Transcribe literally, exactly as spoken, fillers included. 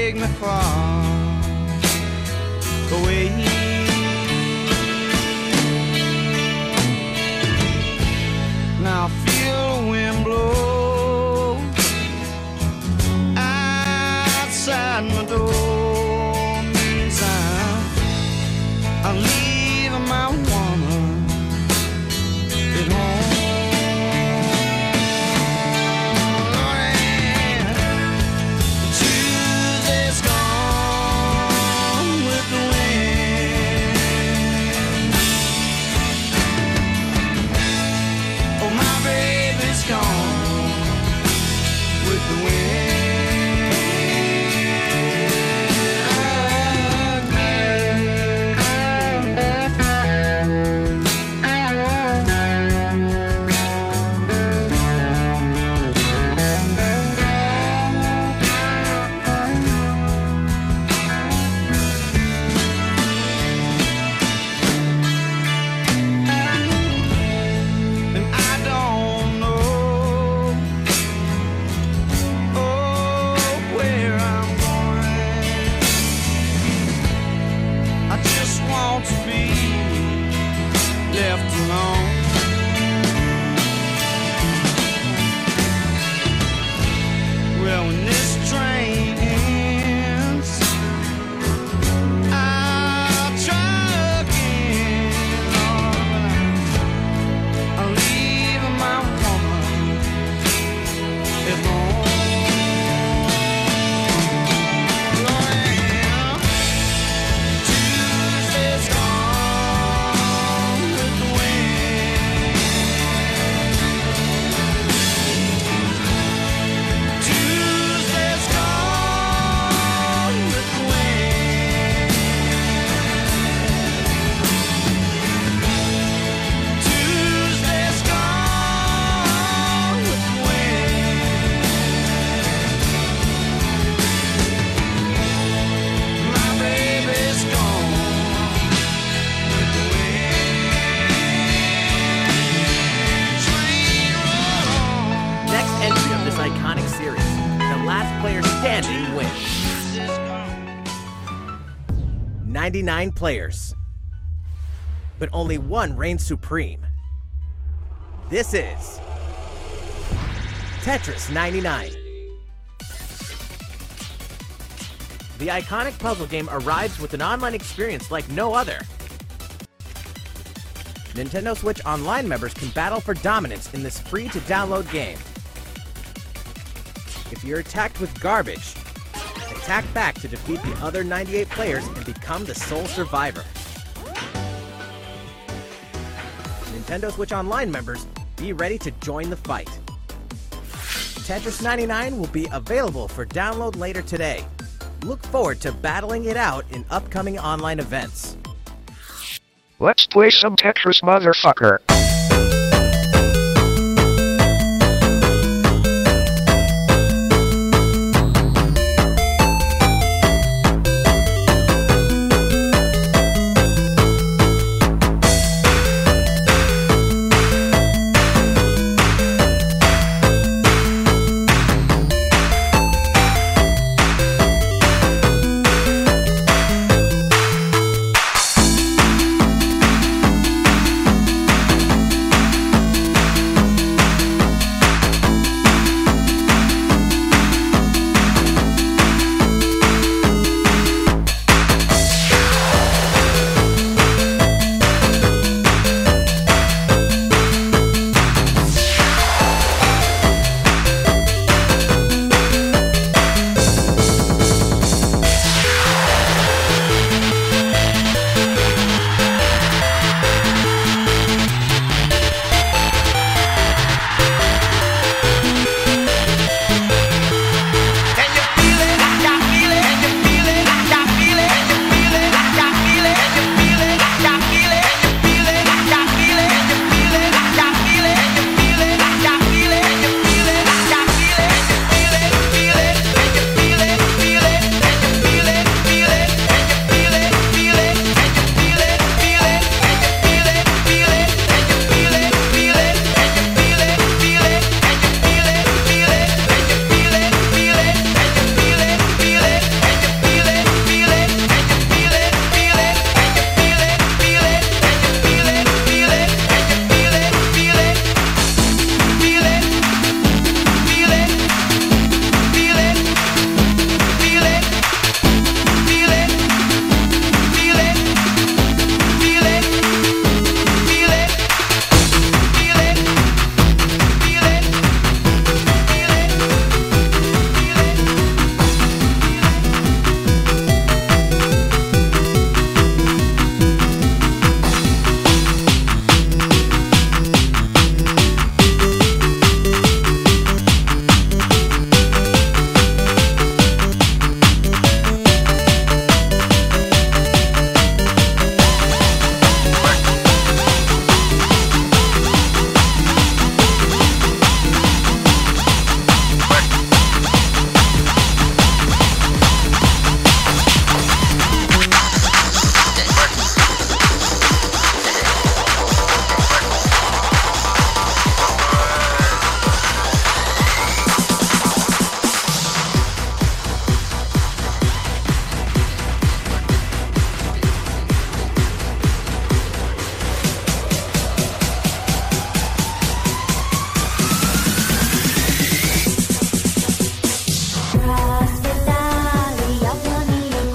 take me far away. Now I feel the wind blow outside my door. Means I'm, I'm leaving my woman at home. Tuesday's gone with the wind. Oh, my baby's gone with the wind. And I don't know, oh, where I'm going. I just want to be left alone. Well, when this train ends, I'll try again. Oh, I'm leaving my woman at home. Well, Tuesday's gone with the wind. Tuesday's gone with the wind. Tuesday's gone with the wind. My baby's gone with the wind. Train roll on. Next entry of this iconic series, the last player standing wins. Tuesday's gone. ninety-nine players. But only one reigns supreme. This is Tetris ninety-nine. The iconic puzzle game arrives with an online experience like no other. Nintendo Switch Online members can battle for dominance in this free-to-download game. If you're attacked with garbage, attack back to defeat the other ninety-eight players and become the sole survivor. Nintendo Switch Online members, be ready to join the fight. Tetris ninety-nine will be available for download later today. Look forward to battling it out in upcoming online events. Let's play some Tetris, motherfucker.